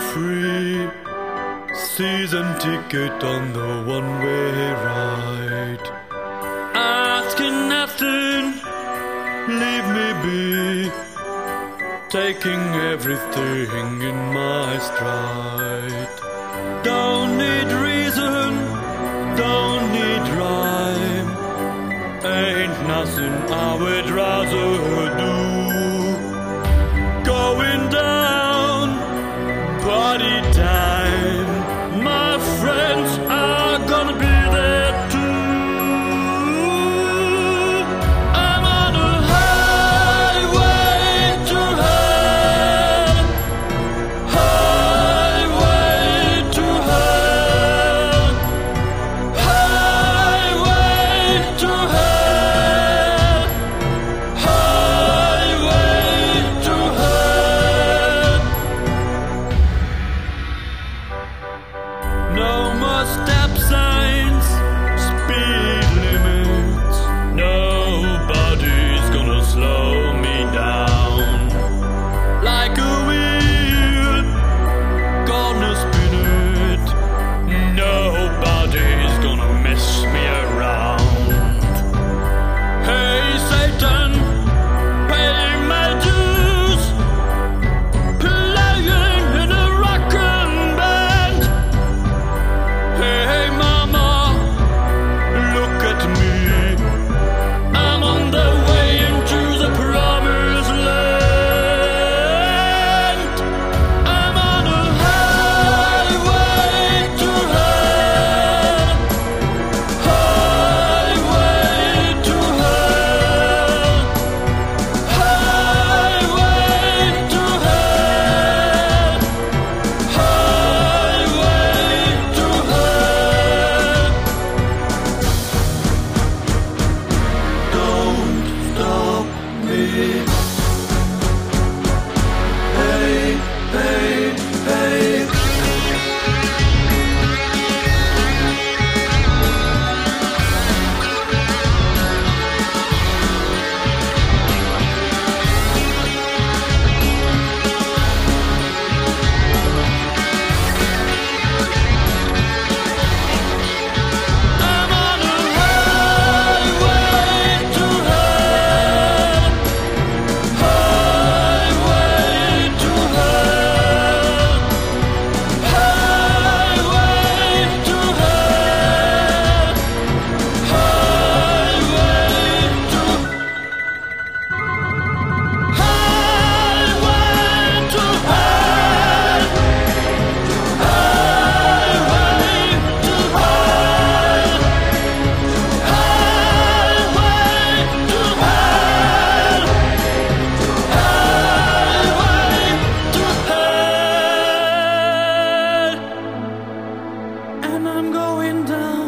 free. Season ticket on the one-way ride. Asking nothing, leave me be. Taking everything in my stride. Don't need reason, don't need rhyme. Ain't nothing I would rather do. Going down, party time. My friends are gonna be there too. I'm on a highway to hell. Highway to hell. Highway to hell. Highway to hell. No more stop signs, speed limits. Nobody's gonna slow me down. Like a wheel, gonna spin it. Nobody's gonna mess me around. Hey Satan, pay my dues. Playing in a rockin' band. Hey mama, look at me. I'm on the way into the promised land. I'm on a highway to hell. Highway to hell. Highway to hell. Highway to hell. Don't stop me. Hey, hey, hey. I'm on a highway to hell. Highway to hell. Highway to hell. Highway to Highway to hell. Highway to hell. Highway to hell. Highway to hell. And I'm going down.